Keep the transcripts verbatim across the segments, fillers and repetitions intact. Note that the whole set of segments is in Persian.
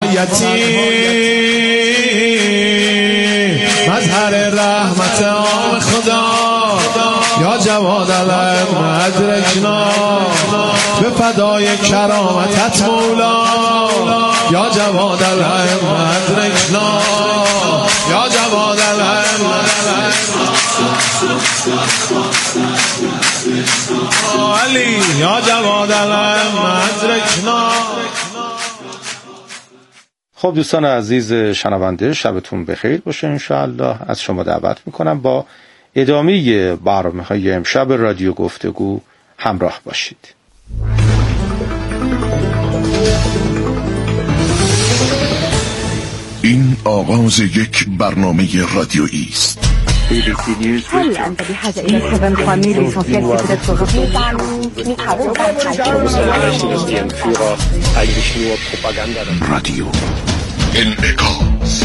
مظهر رحمت عام خدا یا جواد العلم ادرکنا به فدای کرامتت مولا یا جواد العلم ادرکنا یا جواد العلم علی یا جواد العلم ادرکنا. خب دوستان عزیز شنونده، شبتون بخیر باشه. انشاءالله از شما دعوت میکنم با ادامه برنامه‌های امشب رادیو گفتگو همراه باشید. این آغاز یک برنامه رادیویی است. هل أنت بحاجة إلى الخدمة القانونية لإسانسيال في بدأت صغيرة؟ رادیو انعکاس.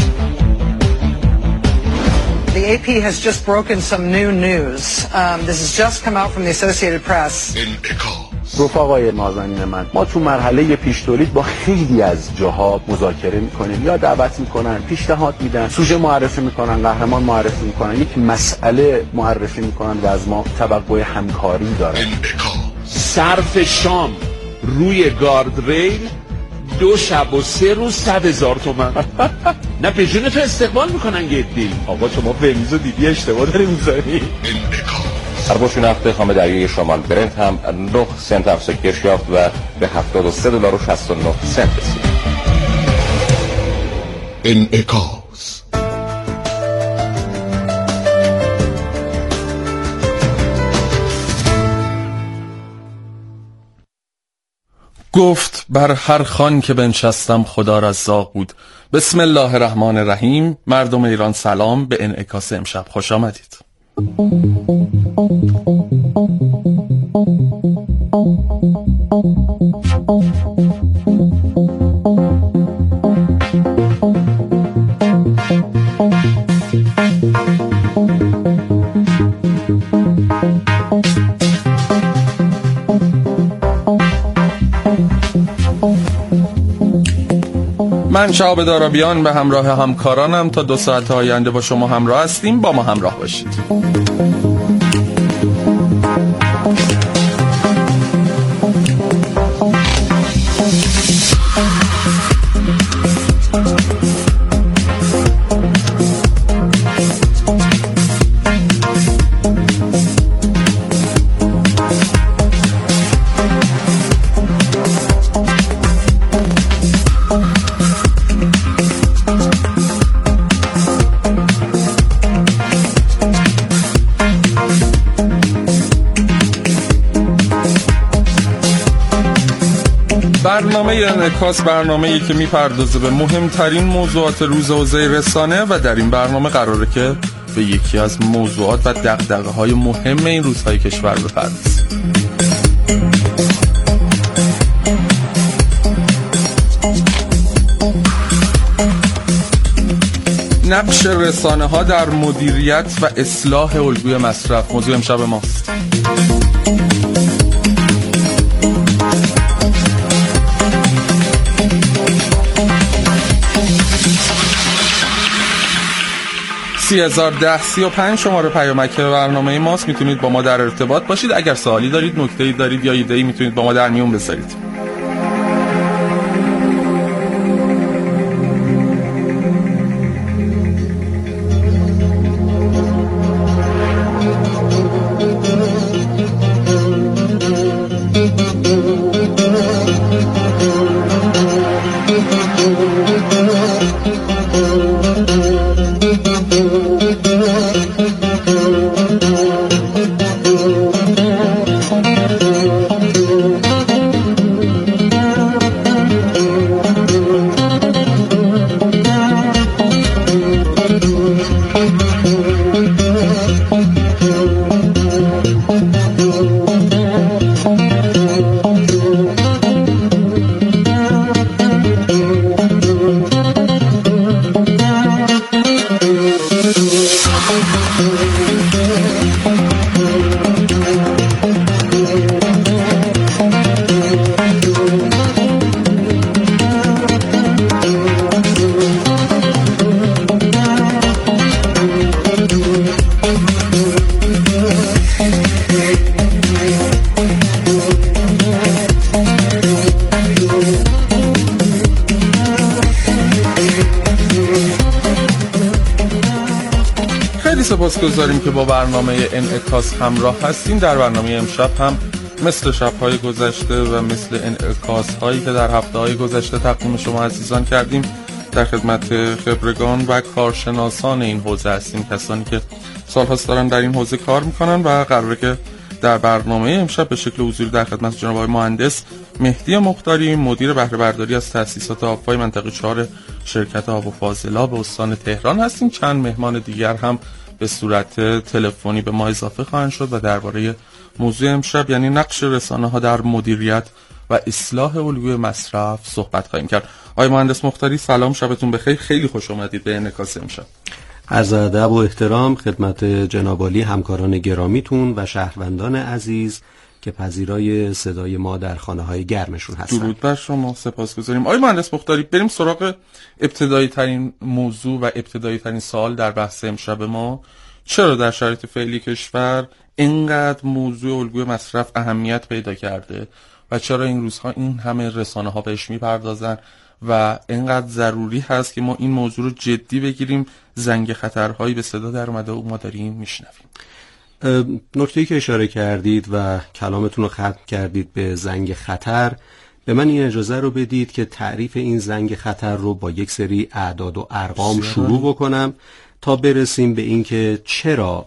The A P has just broken some new news. Um, this has just come out from the Associated Press. انعکاس. رفقای نازنین من، ما تو مرحله پیش تولید با خیلی از جاها مذاکره میکنیم، یا دعوت میکنن، پیشنهاد میدن، سوژه معرفی میکنن، قهرمان معرفی میکنن، یک مسئله معرفی میکنن و از ما توقع همکاری دارن. انعکاس. صرف شام روی گاردریل دو شب و سه روز صد هزار تومن. نه پیشون تو استقبال میکنن گدی. آقا شما فهمیز و دیدی اشتباه داری میذاری. ارباش نفت خام دریای شمال برنت هم نه سنت افزایش یافت و به هفتاد و سه دلار و شصت و نه سنت رسید. انعکاس. گفت بر هر خان که بنشستم خدا رزاق بود. بسم الله الرحمن الرحیم. مردم ایران سلام، به انعکاس امشب خوش آمدید. من شهاب دارابیان به همراه همکارانم تا دو ساعت آینده با شما همراه هستیم. با ما همراه باشید. برنامه انعکاس برنامه‌ای که میپردازه به مهمترین موضوعات روز حوزه رسانه و در این برنامه قراره که به یکی از موضوعات و دغدغه‌های مهم این روزهای کشور بپردازیم. نقش رسانه‌ها در مدیریت و اصلاح الگوی مصرف موضوع امشب ماست. سی هزار و ده سی و پنج شماره پیامک برنامه ماست. میتونید با ما در ارتباط باشید. اگر سوالی دارید، نکته‌ای دارید یا ایده‌ای میتونید با ما در میون بذارید. سپاسگزاریم که با برنامه انعکاس همراه هستیم. در برنامه امشب هم مثل شب‌های گذشته و مثل انعکاس‌هایی که در هفته‌های گذشته تقدیم شما عزیزان کردیم، در خدمت خبرگان و کارشناسان این حوزه هستیم، کسانی که سال‌هاست دارن در این حوزه کار میکنن و قراره که در برنامه امشب به شکل حضوری در خدمت جناب آقای مهندس مهدی مختاری، مدیر بهره برداری از تأسیسات آب‌های منطقه چهار شرکت آب و فاضلاب استان تهران هستیم. چند مهمان دیگر هم به صورت تلفنی به ما اضافه خواهند شد و درباره موضوع امشب یعنی نقش رسانه‌ها در مدیریت و اصلاح الگوی مصرف صحبت خواهیم کرد. آقای مهندس مختاری سلام، شبتون بخیر، خیلی خوش آمدید به انعکاس امشب. عرض ادب و احترام خدمت جناب عالی همکاران گرامیتون و شهروندان عزیز که پذیرای صدای ما در خانه‌های گرمشون هستند. درود بر شما، سپاسگزاریم. آقای مهندس مختاری، بریم سراغ ابتدایی ترین موضوع و ابتدایی ترین سوال در بحث امشب ما. چرا در شرایط فعلی کشور اینقدر موضوع الگوی مصرف اهمیت پیدا کرده و چرا این روزها این همه رسانه‌ها بهش میپردازن و اینقدر ضروری هست که ما این موضوع رو جدی بگیریم؟ زنگ خطرهایی به صدا در اومده و ما داریم میشنویم. نکته‌ای که اشاره کردید و کلامتون رو ختم کردید به زنگ خطر، به من این اجازه رو بدید که تعریف این زنگ خطر رو با یک سری اعداد و ارقام شروع بکنم تا برسیم به این که چرا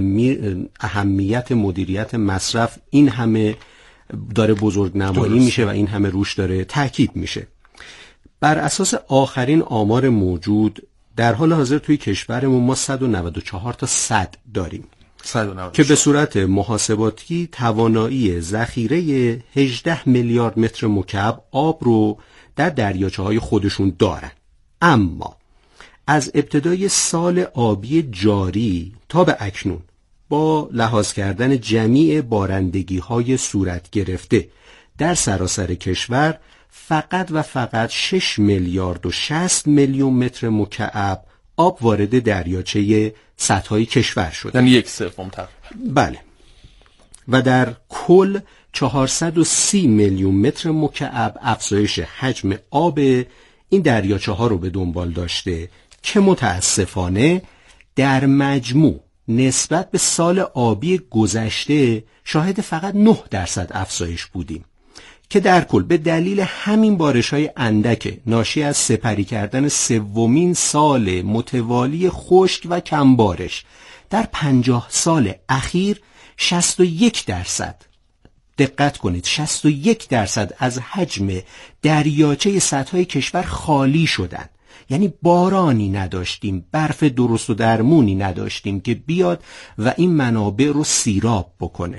اهمیت مدیریت مصرف این همه داره بزرگ نمایی میشه و این همه روش داره تاکید میشه. بر اساس آخرین آمار موجود در حال حاضر توی کشورمون ما صد و نود و چهار تا صد داریم که به صورت محاسباتی توانایی ذخیره هجده میلیارد متر مکعب آب رو در دریاچه‌های خودشون دارن. اما از ابتدای سال آبی جاری تا به اکنون با لحاظ کردن جمیع بارندگی‌های صورت گرفته در سراسر کشور فقط و فقط شش میلیارد و شصت میلیون متر مکعب آب وارد دریاچه سطح‌های کشور شده، یعنی یک سوم تقریبا. بله. و در کل چهارصد و سی میلیون متر مکعب افزایش حجم آب این دریاچه ها رو به دنبال داشته که متاسفانه در مجموع نسبت به سال آبی گذشته شاهد فقط نه درصد افزایش بودیم که در کل به دلیل همین بارش‌های اندک ناشی از سپری کردن سومین سال متوالی خشک و کم بارش در پنجاه سال اخیر شصت و یک درصد، دقت کنید، شصت و یک درصد از حجم دریاچه سطح‌های کشور خالی شدند. یعنی بارانی نداشتیم، برف درست و درمونی نداشتیم که بیاد و این منابع رو سیراب بکنه.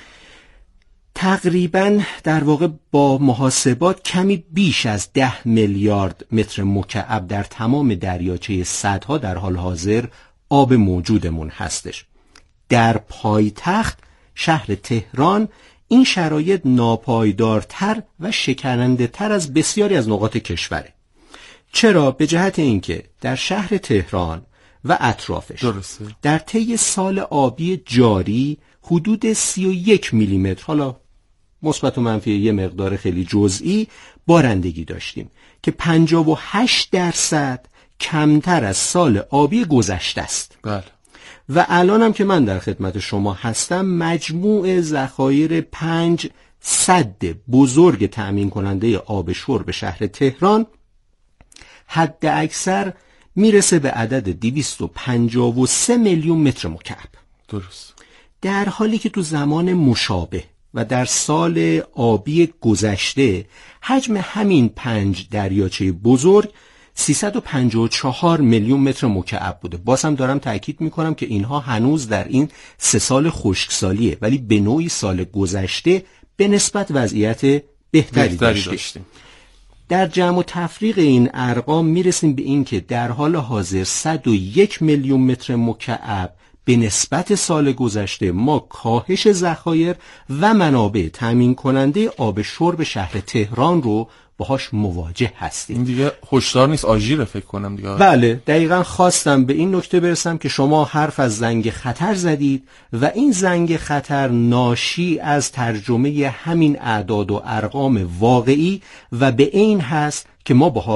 تقریباً در واقع با محاسبات کمی بیش از ده میلیارد متر مکعب در تمام دریاچه سدها در حال حاضر آب موجودمون هستش. در پایتخت شهر تهران این شرایط ناپایدارتر و شکننده تر از بسیاری از نقاط کشوره. چرا؟ به جهت اینکه در شهر تهران و اطرافش درسته. در طی سال آبی جاری حدود سی و یک میلیمتر، حالا مثبت و منفی یه مقدار خیلی جزئی، بارندگی داشتیم که پنجاه و هشت درصد کمتر از سال آبی گذشته است. بله. و الان هم که من در خدمت شما هستم مجموع ذخایر پنج سد بزرگ تأمین کننده آب شرب شهر تهران حد اکثر میرسه به عدد دویست و پنجاه و سه میلیون متر مکعب. درست. در حالی که تو زمان مشابه و در سال آبی گذشته حجم همین پنج دریاچه بزرگ سیصد و پنجاه و چهار میلیون متر مکعب بوده. باز هم دارم تأکید میکنم که اینها هنوز در این سه سال خشکسالیه، ولی به نوعی سال گذشته به نسبت وضعیت بهتری, بهتری داشتیم. داشتیم. در جمع و تفریق این ارقام میرسیم به این که در حال حاضر صد و یک میلیون متر مکعب به نسبت سال گذشته ما کاهش ذخایر و منابع تامین کننده آب شرب شهر تهران رو باهاش مواجه هستیم. این دیگه هشدار نیست، آژیره فکر کنم دیگه. بله دقیقاً خواستم به این نکته برسم که شما حرف از زنگ خطر زدید و این زنگ خطر ناشی از ترجمه همین اعداد و ارقام واقعی و به این هست که ما باهاش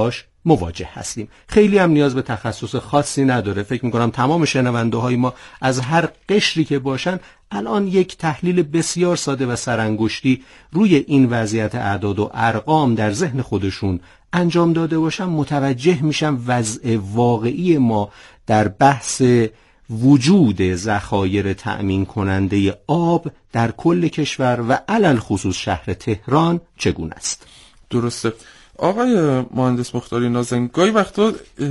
مواجه هستیم. خیلی هم نیاز به تخصص خاصی نداره. فکر میکنم تمام شنونده های ما از هر قشری که باشن الان یک تحلیل بسیار ساده و سرانگشتی روی این وضعیت اعداد و ارقام در ذهن خودشون انجام داده باشن متوجه میشن وضع واقعی ما در بحث وجود ذخایر تأمین کننده آب در کل کشور و علل خصوص شهر تهران چگونه است. درسته آقای مهندس مختاری نازنین، گاهی وقتا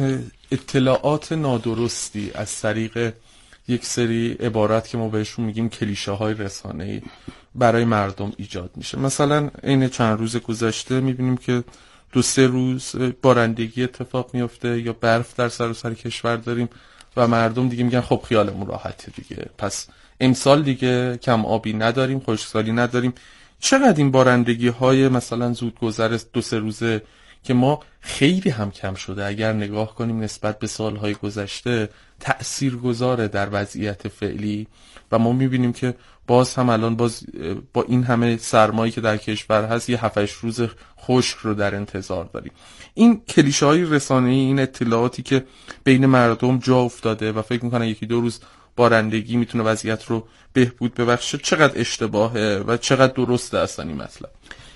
اطلاعات نادرستی از طریق یک سری عبارت که ما بهشون میگیم کلیشه های رسانه‌ای برای مردم ایجاد میشه. مثلا این چند روز گذشته میبینیم که دو سه روز بارندگی اتفاق میفته یا برف در سراسر کشور داریم و مردم دیگه میگن خب خیالمون راحته دیگه، پس امسال دیگه کم آبی نداریم، خشکسالی نداریم. چقدر این بارندگی های مثلا زود گذر دو سه روزه که ما خیلی هم کم شده اگر نگاه کنیم نسبت به سالهای گذشته تأثیر گذاره در وضعیت فعلی و ما میبینیم که باز هم الان باز با این همه سرمایی که در کشور هست یه هفت هشت روز خشک رو در انتظار داریم. این کلیشه های رسانه‌ای، این اطلاعاتی که بین مردم جا افتاده و فکر میکنن یکی دو روز بارندگی میتونه وضعیت رو بهبود ببخشه، چقدر اشتباهه و چقدر درسته اصلا این مطلب؟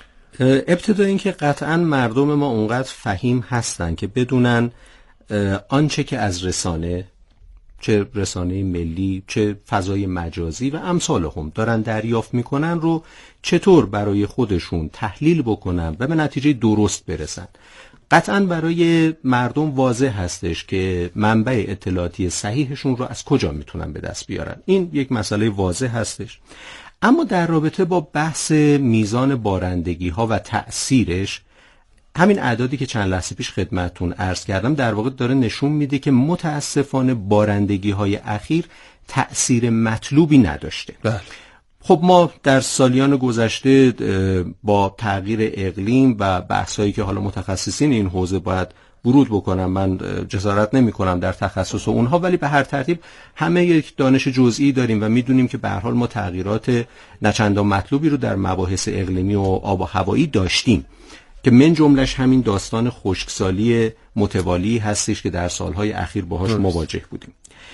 ابتدا این که قطعا مردم ما اونقدر فهیم هستن که بدونن آنچه که از رسانه، چه رسانه ملی چه فضای مجازی و امثال هم دارن دریافت میکنن رو چطور برای خودشون تحلیل بکنن و به نتیجه درست برسن. قطعا برای مردم واضح هستش که منبع اطلاعاتی صحیحشون رو از کجا میتونن به دست بیارن. این یک مسئله واضح هستش. اما در رابطه با بحث میزان بارندگی ها و تأثیرش، همین اعدادی که چند لحظه پیش خدمتتون عرض کردم در واقع داره نشون میده که متاسفانه بارندگی های اخیر تأثیر مطلوبی نداشته. بله. خب ما در سالیان گذشته با تغییر اقلیم و بحثایی که حالا متخصصین این حوزه باید ورود بکنم، من جسارت نمی کنم در تخصص اونها، ولی به هر ترتیب همه یک دانش جزئی داریم و میدونیم که به هر حال ما تغییرات نچندان مطلوبی رو در مباحث اقلیمی و آب و هوایی داشتیم که من جملش همین داستان خشکسالی متوالی هستش که در سالهای اخیر باهاش مواجه بودیم.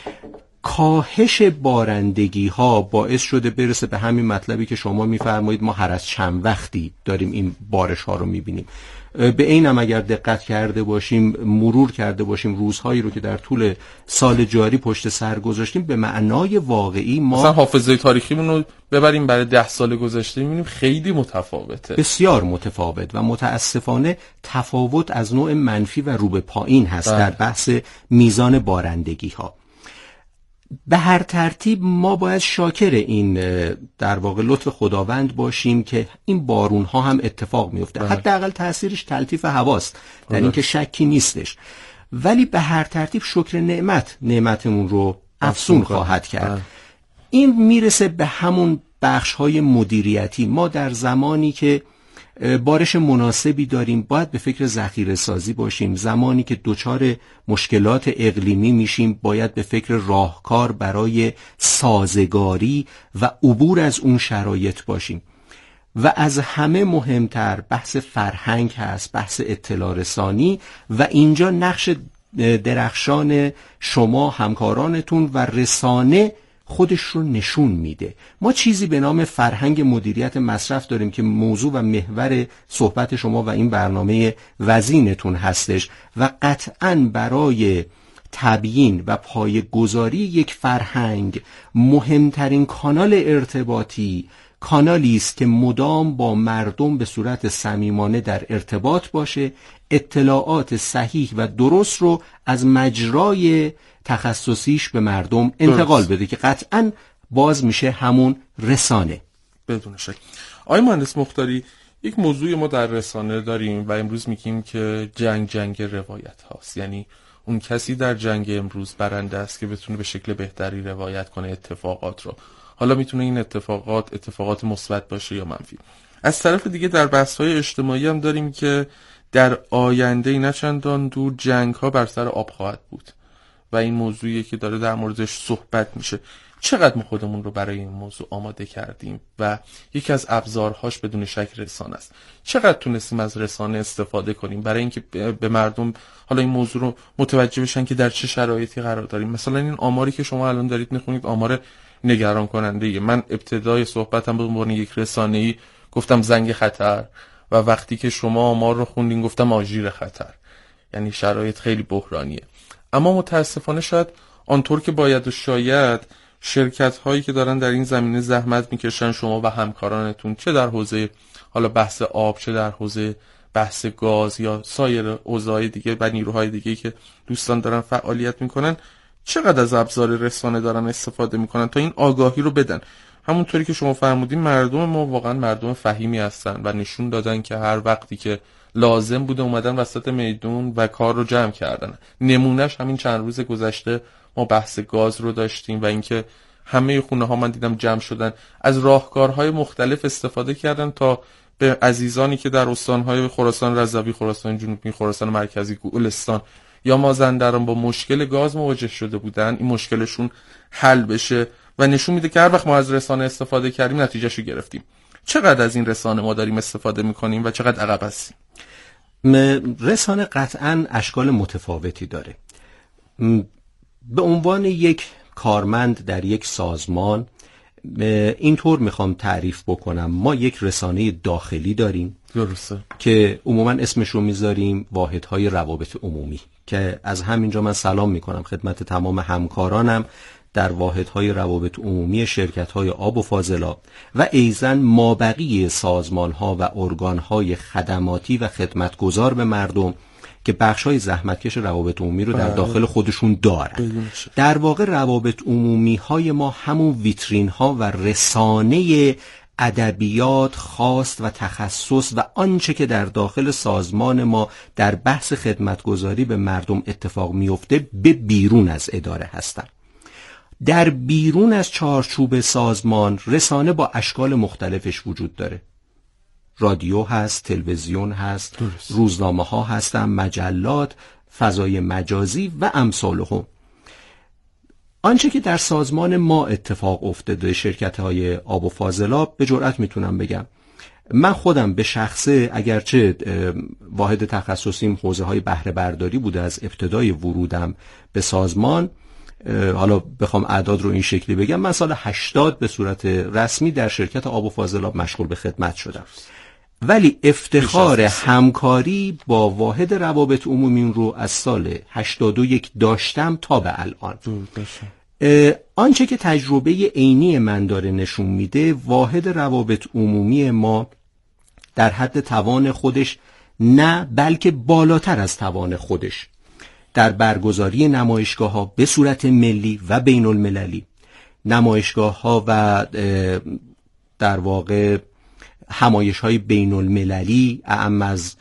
کاهش بارندگی ها باعث شده برسه به همین مطلبی که شما میفرمایید ما هر از چند وقتی داریم این بارش ها رو میبینیم. به اینم اگر دقت کرده باشیم، مرور کرده باشیم روزهایی رو که در طول سال جاری پشت سر گذاشتیم، به معنای واقعی ما مثلا حافظه تاریخیمون رو ببریم برای ده سال گذشته میبینیم خیلی متفاوته، بسیار متفاوت و متاسفانه تفاوت از نوع منفی و رو به پایین هست در بحث میزان بارندگی ها. به هر ترتیب ما باید شاکر این در واقع لطف خداوند باشیم که این بارون ها هم اتفاق میفته. حداقل تاثیرش تلطیف هواست، در این که شکی نیستش، ولی به هر ترتیب شکر نعمت نعمتمون رو افزون خواهد کرد. این میرسه به همون بخش های مدیریتی. ما در زمانی که بارش مناسبی داریم باید به فکر ذخیره سازی باشیم. زمانی که دچار مشکلات اقلیمی میشیم باید به فکر راهکار برای سازگاری و عبور از اون شرایط باشیم. و از همه مهمتر بحث فرهنگ هست، بحث اطلاع رسانی، و اینجا نقش درخشان شما همکارانتون و رسانه خودش رو نشون میده. ما چیزی به نام فرهنگ مدیریت مصرف داریم که موضوع و محور صحبت شما و این برنامه وزینتون هستش و قطعاً برای تبیین و پایه‌گذاری یک فرهنگ مهمترین کانال ارتباطی کانالی است که مدام با مردم به صورت صمیمانه در ارتباط باشه، اطلاعات صحیح و درست رو از مجرای تخصصیش به مردم انتقال درست. بده که قطعاً باز میشه همون رسانه. بدون شک. آقای مهندس مختاری، یک موضوع ما در رسانه داریم و امروز میگیم که جنگ جنگ روایت هاست، یعنی اون کسی در جنگ امروز برنده است که بتونه به شکل بهتری روایت کنه اتفاقات رو. حالا میتونه این اتفاقات اتفاقات مثبت باشه یا منفی. از طرف دیگه در بحث‌های اجتماعی هم داریم که در آینده نه چندان دور جنگ‌ها بر سر آب خواهد بود و این موضوعیه که داره در موردش صحبت میشه. چقدر ما خودمون رو برای این موضوع آماده کردیم و یکی از ابزارهاش بدون شک رسانه است. چقدر تونستیم از رسانه استفاده کنیم برای اینکه به مردم حالا این موضوع رو متوجه بشن که در چه شرایطی قرار داریم. مثلا این آماری که شما الان دارید میخونید آمار نگران کننده ایه. من ابتدای صحبتم به عنوان یک رسانه‌ای گفتم زنگ خطر و وقتی که شما آمار رو خوندین گفتم آژیر خطر. یعنی شرایط خیلی بحرانیه. اما متاسفانه شاید آنطور که باید و شاید شرکت هایی که دارن در این زمینه زحمت میکشن، شما و همکارانتون، چه در حوزه حالا بحث آب، چه در حوزه بحث گاز یا سایر حوزه‌های دیگه و نیروهای دیگه که دوستان دارن فعالیت میکنن، چقدر از ابزار رسانه دارن استفاده میکنن تا این آگاهی رو بدن. همونطوری که شما فرمودین مردم ما واقعا مردم فهیمی هستن و نشون دادن که هر وقتی که لازم بوده اومدن وسط میدون و کار رو جمع کردن. نمونهش همین چند روز گذشته ما بحث گاز رو داشتیم و اینکه همه خونه ها من دیدم جمع شدن، از راهکارهای مختلف استفاده کردن تا به عزیزانی که در استانهای خراسان رضوی، خراسان جنوبی، خراسان مرکزی، گلستان یا مازندران با مشکل گاز مواجه شده بودن این مشکلشون حل بشه و نشون میده که هر وقت ما از رسانه استفاده کردیم نتیجهشو گرفتیم. چقدر از این رسانه ما داریم استفاده میکنیم و چقدر عقب هستیم؟ رسانه قطعاً اشکال متفاوتی داره. به عنوان یک کارمند در یک سازمان اینطور میخوام تعریف بکنم، ما یک رسانه داخلی داریم درسته که عموما اسمش رو میذاریم واحدهای روابط عمومی، که از همینجا من سلام میکنم خدمت تمام همکارانم در واحدهای روابط عمومی شرکت‌های آب و فاضلاب و ایزن مابقی سازمان‌ها و ارگان‌های خدماتی و خدمتگزار به مردم که بخش‌های زحمتکش روابط عمومی رو در داخل خودشون دارن. در واقع روابط عمومی‌های ما همون ویترین‌ها و رسانه ادبیات، خواست و تخصص و آنچه که در داخل سازمان ما در بحث خدمتگزاری به مردم اتفاق میفته به بیرون از اداره هستند. در بیرون از چارچوب سازمان رسانه با اشکال مختلفش وجود داره. رادیو هست، تلویزیون هست، روزنامه ها هستن، مجلات، فضای مجازی و امثالهم. آنچه که در سازمان ما اتفاق افتاده، شرکت های آب و فاضلاب، به جرئت میتونم بگم من خودم به شخصه اگرچه واحد تخصصیم حوزه های بهره برداری بوده از ابتدای ورودم به سازمان، حالا بخوام اعداد رو این شکلی بگم، من سال هشتاد به صورت رسمی در شرکت آب و فاضلاب مشغول به خدمت شدم، ولی افتخار همکاری با واحد روابط عمومی رو از سال هشتاد و یک داشتم تا به الان. آنچه که تجربه عینی من داره نشون میده، واحد روابط عمومی ما در حد توان خودش نه بلکه بالاتر از توان خودش در برگزاری نمایشگاه ها به صورت ملی و بین المللی، نمایشگاه ها و در واقع همایش های بین المللی، اعم از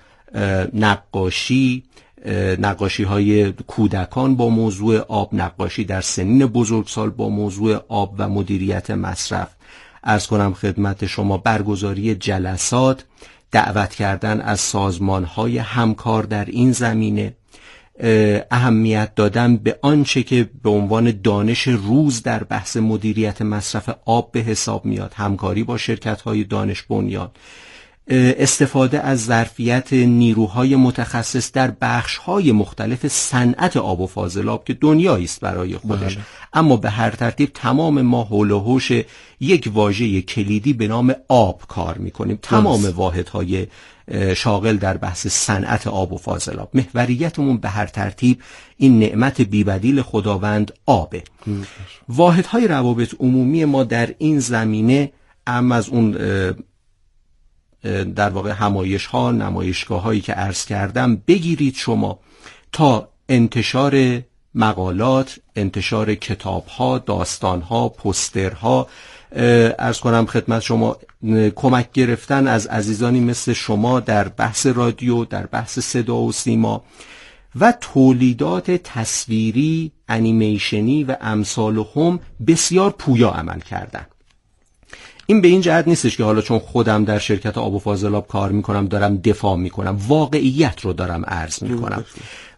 نقاشی، نقاشی های کودکان با موضوع آب، نقاشی در سنین بزرگسال با موضوع آب و مدیریت مصرف، عرض کنم خدمت شما برگزاری جلسات، دعوت کردن از سازمان های همکار در این زمینه، اهمیت دادن به آنچه که به عنوان دانش روز در بحث مدیریت مصرف آب به حساب میاد، همکاری با شرکت‌های دانش بنیان، استفاده از ظرفیت نیروهای متخصص در بخش‌های مختلف صنعت آب و فاضلاب که دنیایی است برای خودش. بله. اما به هر ترتیب تمام ما حول و حوش یک واژه کلیدی به نام آب کار می‌کنیم. تمام واحدهای شاغل در بحث صنعت آب و فاضلاب، محوریتمون به هر ترتیب این نعمت بی‌بدیل خداوند آبه. واحدهای روابط عمومی ما در این زمینه اما از اون در واقع همایش ها، نمایشگاه هایی که عرض کردم بگیرید شما تا انتشار مقالات، انتشار کتاب ها، داستان ها، پوستر ها، عرض کنم خدمت شما کمک گرفتن از عزیزانی مثل شما در بحث رادیو، در بحث صدا و سیما و تولیدات تصویری، انیمیشنی و امثالهم بسیار پویا عمل کردن. این به این جهت نیستش که حالا چون خودم در شرکت آب و فاضلاب کار میکنم دارم دفاع میکنم، واقعیت رو دارم عرض میکنم.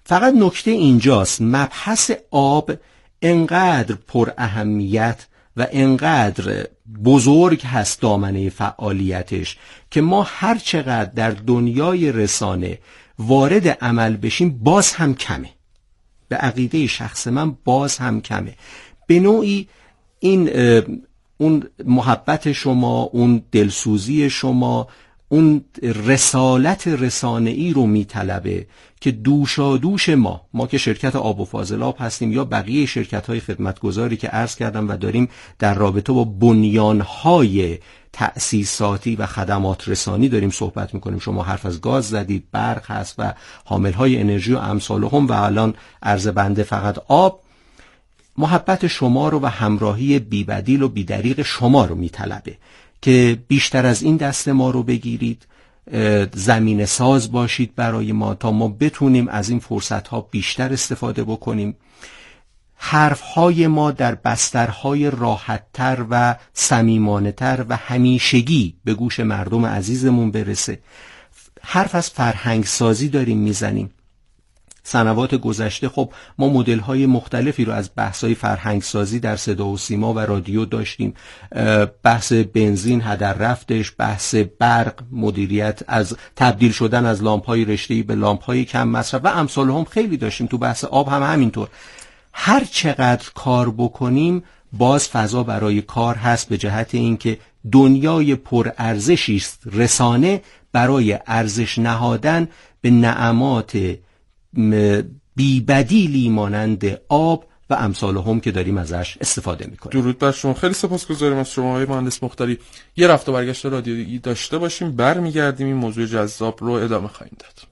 فقط نکته اینجاست، مبحث آب انقدر پر اهمیت و انقدر بزرگ هست دامنه فعالیتش که ما هر چقدر در دنیای رسانه وارد عمل بشیم باز هم کمه. به عقیده شخص من باز هم کمه. به نوعی این اون محبت شما، اون دلسوزی شما، اون رسالت رسانه‌ای رو میطلبه که دوشادوش ما ما که شرکت آب و فاضلاب هستیم یا بقیه شرکت‌های خدمتگزاری که عرض کردم و داریم در رابطه با بنیان‌های تأسیساتی و خدمات رسانی داریم صحبت میکنیم. شما حرف از گاز زدید، برق هست و حامل‌های انرژی و امثالهم و الان عرض بنده فقط آب. محبت شما رو و همراهی بی‌بدیل و بی‌دریغ شما رو میطلبه که بیشتر از این دست ما رو بگیرید، زمین ساز باشید برای ما تا ما بتونیم از این فرصت‌ها بیشتر استفاده بکنیم. حرف‌های ما در بسترهای راحت‌تر و صمیمانه‌تر و همیشگی به گوش مردم عزیزمون برسه. حرف از فرهنگ سازی داریم میزنیم. سنوات گذشته خب ما مدل‌های مختلفی رو از بحث‌های فرهنگ سازی در صدا و سیما و رادیو داشتیم. بحث بنزین هدر رفتش، بحث برق، مدیریت از تبدیل شدن از لامپ‌های رشته‌ای به لامپ‌های کم مصرف و امثال هم خیلی داشتیم. تو بحث آب هم همینطور. هر چقدر کار بکنیم باز فضا برای کار هست، به جهت اینکه دنیای پر ارزشی است رسانه برای ارزش نهادن به نعمات بی‌بدیلی مانند آب و امثال هم که داریم ازش استفاده میکنیم. درود بر شما. خیلی سپاسگزاریم از شما آقای مهندس مختاری. یه رفت و برگشت رادیویی داشته باشیم، برمیگردیم این موضوع جذاب رو ادامه خواهیم داد.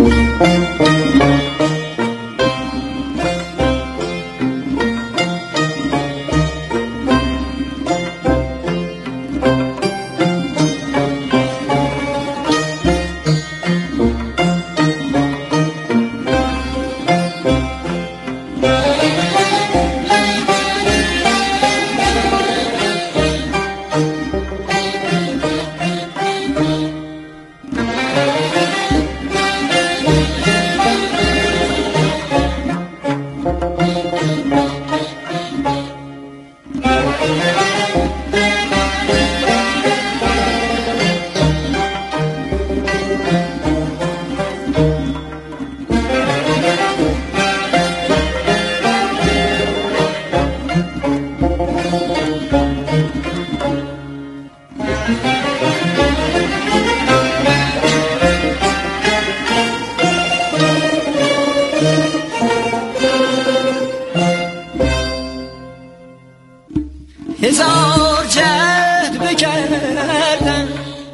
هزار جهد بکردم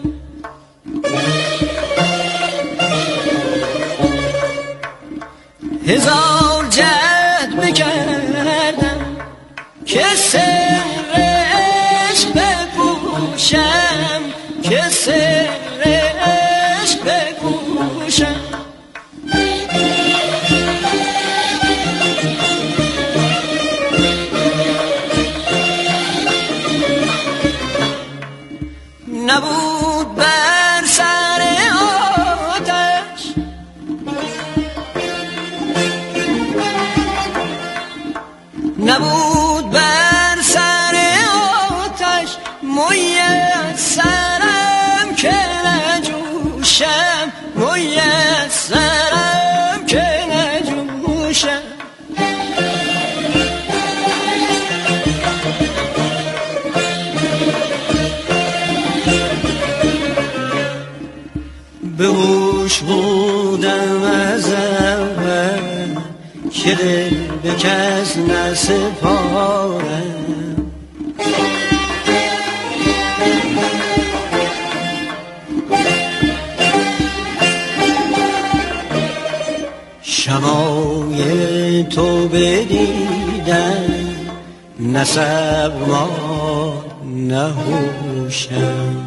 هزار جهد بکردم که سر عشق بگوشم که سر عشق بگوشم نبود بر سر آتش نبود بر سر آتش میسرم که نجوشم میسرم که نجوشم به هوش بودم از اول که دل به کس نسپارم شمای تو بدیدم نه صبر ما نه هوشم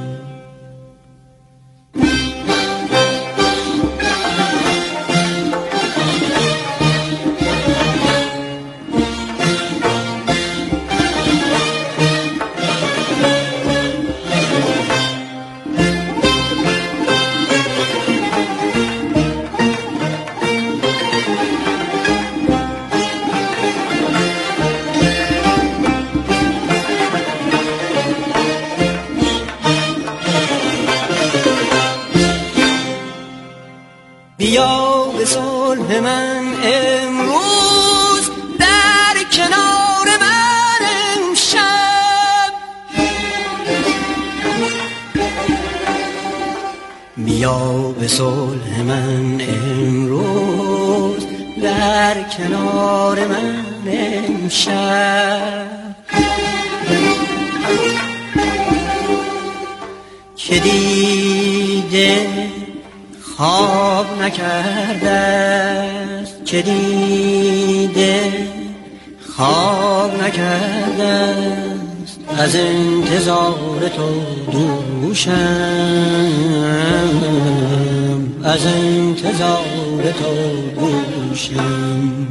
صلح من امروز در کنار من امشب. بیا به صلح من امروز در کنار من امشب. که دیده خواب نکرده است، که دیده خواب نکرده است، از انتظار تو دوشم، از انتظار تو دوشم.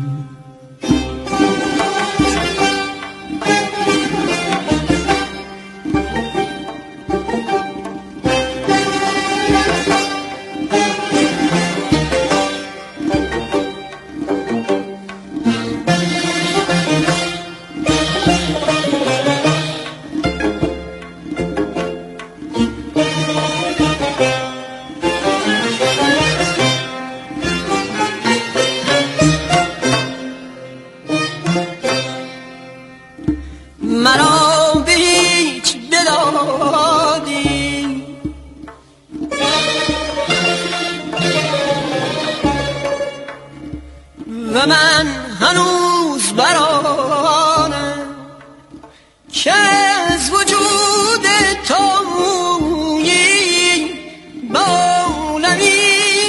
و من هنوز برانم که از وجود تو مویی با عالمی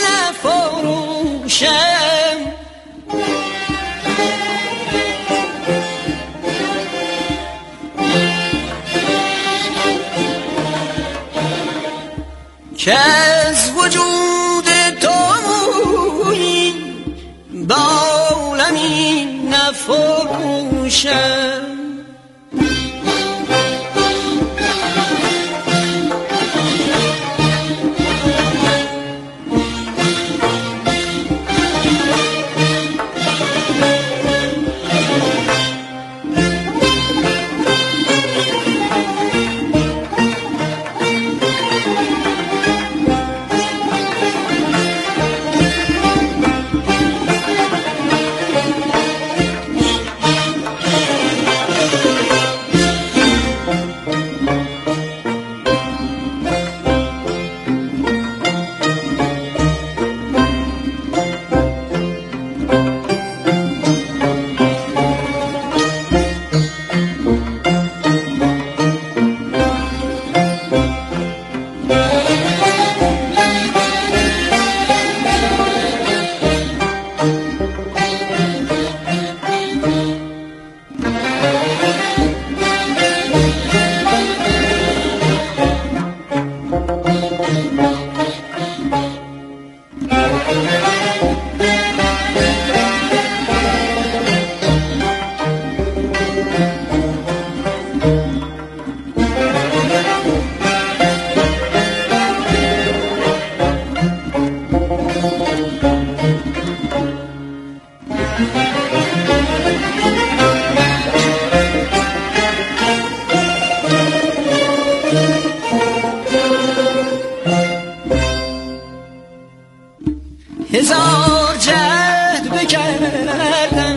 نفروشم. که از وجود تو مویی با عالمی نفروشم. هزار جهد بکردم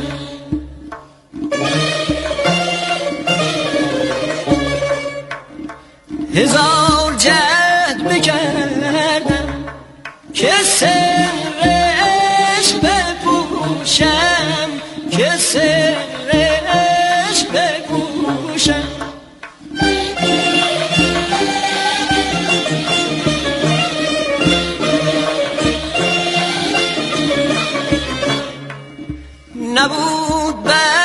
هزار جهد بکردم که سر عشق بپوشم، که سر عشق بپوشم. نبود